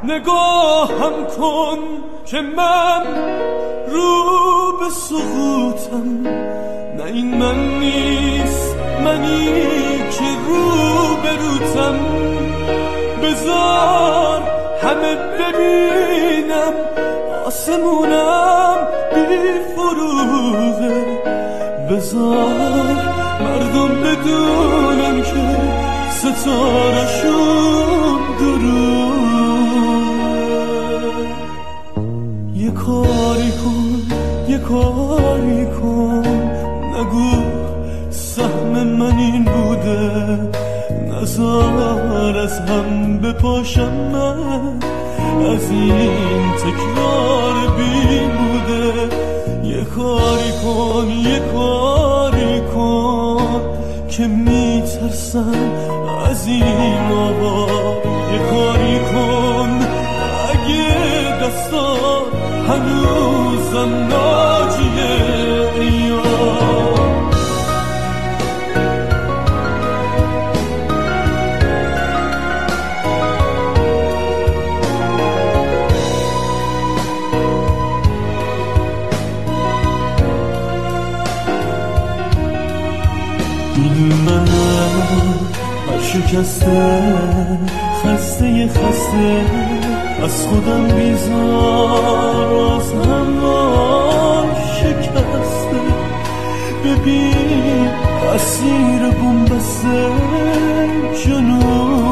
نگاهم کن که من رو به سقوطم، نه این من نیست منی که رو به روتم. بذار همه ببینم آسمونم بی فروغه، بذار مردم بدونن که ستارشون دروغه. یه کاری کن، یه کاری کن، نگو سهم من این بوده، نزار از هم بپاشم من از این تکرار بیهوده. یه کاری کن، یه کاری کن که میترسم از این آوا. یه کاری کن اگه دستان هنوزم ناجیه یا شکسته، خسته خسته، از خودم بیزار، از همون شکسته. ببین اسیر بومبسته جنون